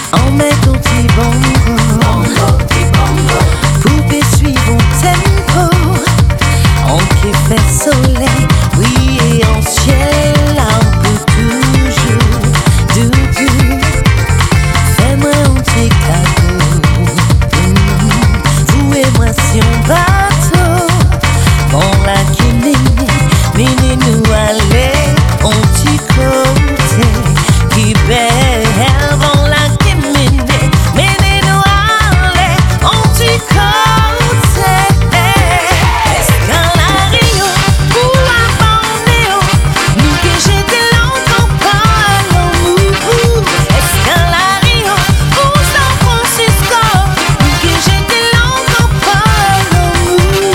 En met ton petit bongo, poupée suivant tempo. En qui fait soleil, oui et en ciel, un peu toujours, doudou. Fais-moi un petit cadeau, vous et moi si on bateau. Bon la qui nous aller, on petit côté, qui belle, bon la qui nous aller, on petit côté. Escalario, ou à Bornéo, nous que j'étais longtemps pas l'amour. Escalario, ou San Francisco, nous que j'étais longtemps pas l'amour.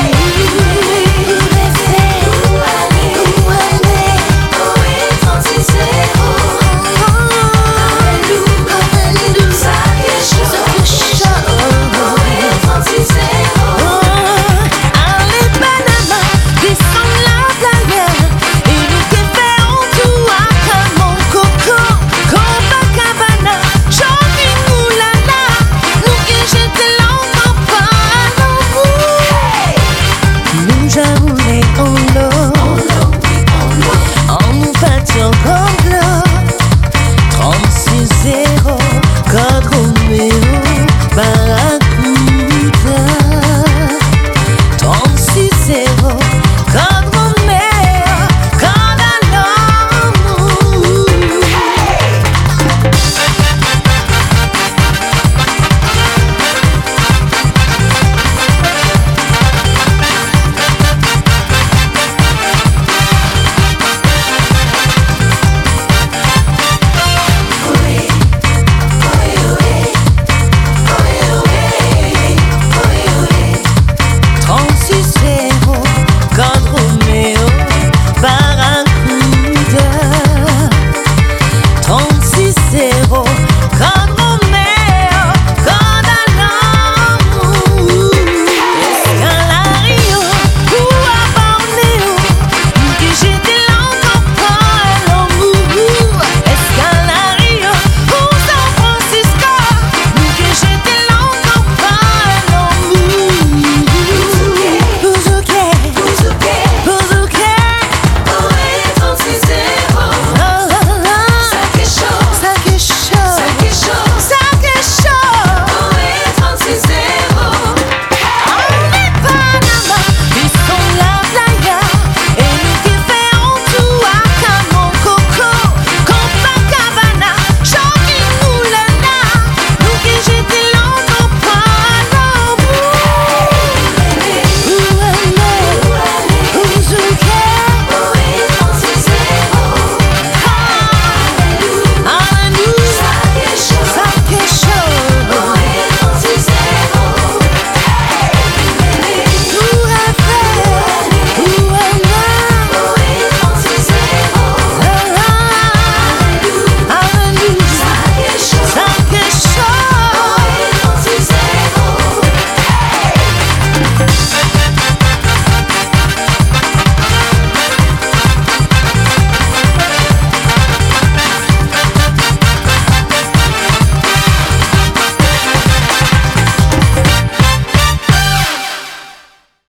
Code Roméo, Barracuda. 36-0, Code Roméo, code à l'amour. Barracuda, 36-0.